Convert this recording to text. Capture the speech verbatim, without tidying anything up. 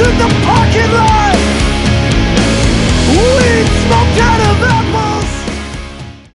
in the parking lot. Weed smoked out of apple.